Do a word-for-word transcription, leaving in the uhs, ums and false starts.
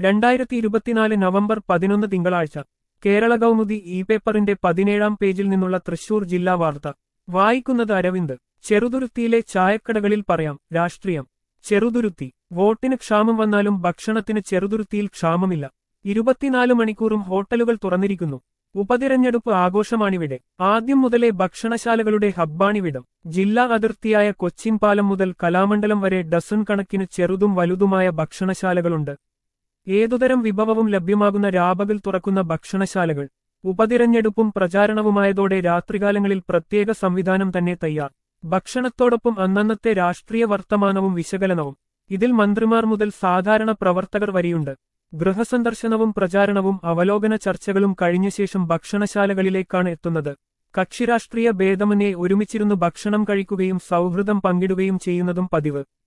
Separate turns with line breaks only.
രണ്ടായിരത്തി ഇരുപത്തിനാല് നവംബർ പതിനൊന്ന് തിങ്കളാഴ്ച കേരള കൗമുദി ഇ പേപ്പറിന്റെ പതിനേഴാം പേജിൽ നിന്നുള്ള തൃശൂർ ജില്ലാ വാർത്ത വായിക്കുന്നത് അരവിന്ദ്. ചെറുതുരുത്തിയിലെ ചായക്കടകളിൽ പറയാം രാഷ്ട്രീയം. ചെറുതുരുത്തി വോട്ടിന് ക്ഷാമം വന്നാലും ഭക്ഷണത്തിന് ചെറുതുരുത്തിയിൽ ക്ഷാമമില്ല. ഇരുപത്തിനാല് മണിക്കൂറും ഹോട്ടലുകൾ തുറന്നിരിക്കുന്നു. ഉപതിരഞ്ഞെടുപ്പ് ആഘോഷമാണിവിടെ. ആദ്യം മുതലേ ഭക്ഷണശാലകളുടെ ഹബ്ബാണിവിടം. ജില്ലാ അതിർത്തിയായ കൊച്ചിൻ പാലം മുതൽ കലാമണ്ഡലം വരെ ഡസൻ കണക്കിന് ചെറുതും വലുതുമായ ഭക്ഷണശാലകളുണ്ട്. ഏതുതരം വിഭവവും ലഭ്യമാകുന്ന രാപകൽ തുറക്കുന്ന ഭക്ഷണശാലകൾ. ഉപതിരഞ്ഞെടുപ്പും പ്രചാരണവുമായതോടെ രാത്രികാലങ്ങളിൽ പ്രത്യേക സംവിധാനം തന്നെ തയ്യാർ. ഭക്ഷണത്തോടൊപ്പം അന്നന്നത്തെ രാഷ്ട്രീയ വർത്തമാനവും വിശകലനവും. ഇതിൽ മന്ത്രിമാർ മുതൽ സാധാരണ പ്രവർത്തകർ വരെയുണ്ട്. ഗൃഹസന്ദർശനവും പ്രചാരണവും അവലോകന ചർച്ചകളും കഴിഞ്ഞ ശേഷം ഭക്ഷണശാലകളിലേക്കാണ് എത്തുന്നത്. കക്ഷിരാഷ്ട്രീയ ഭേദമന്യേ ഒരുമിച്ചിരുന്നു ഭക്ഷണം കഴിക്കുകയും സൗഹൃദം പങ്കിടുകയും ചെയ്യുന്നതും പതിവ്.